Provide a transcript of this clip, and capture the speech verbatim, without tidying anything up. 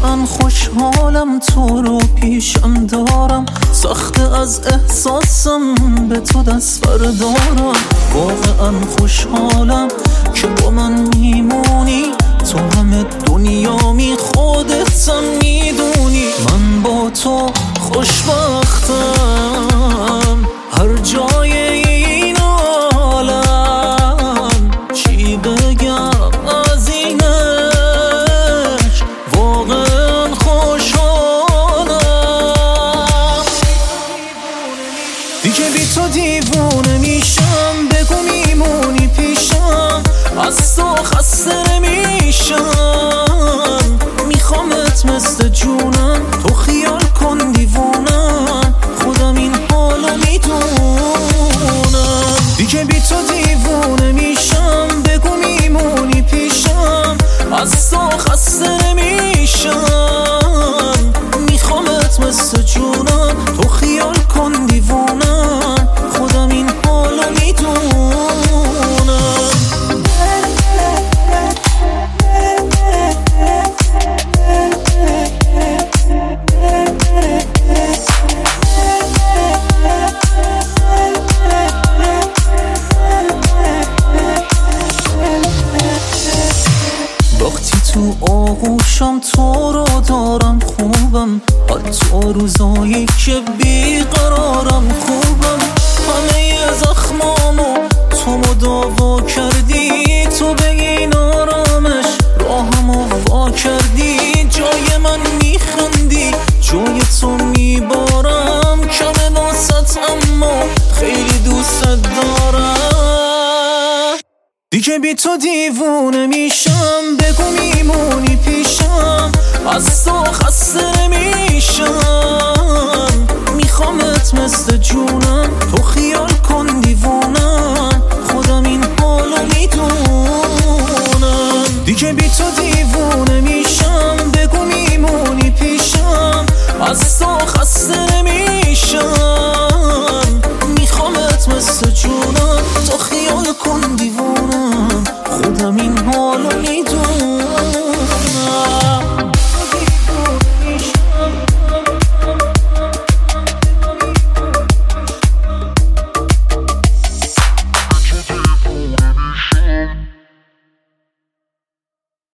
واقعا خوشحالم تو رو پیشم دارم، سخته از احساسم به تو دست بردارم. واقعا خوشحالم که با من میمونی، تو همه دنیامی خودتم میدونی. من با تو خوشبختم هر جای این عالم، چی بگم از اینش، واقعا خوشحالم. دیگه بی تو دیوونه میشم، بگو میمونی پیشم، از تو خسته نمیشم. میخوامت مثل جونم، تو خیال کن دیوونم، خودم این حالو میدونم. دیگه بی تو دیوونه میشم، بگو میمونی پیشم، از تو خسته نمیشم. میخوامت مثل جونم، تو خیال کن دیوونم، خودم این حالو میدونم. وقتی تو آغوشم تو رو دارم خوبم، حتی روزایی که بیقرارم خوبم. همه زخمامو تو مداوا کردی، تو به این آرامش راهمو وا کردی. جای من میخندی، جای تو میبارم، کمه واسط اما خیلی دوست دارم. دیگه بی تو دیوونه میشم، بگو میمونی پیشم، از تو خسته نمیشم.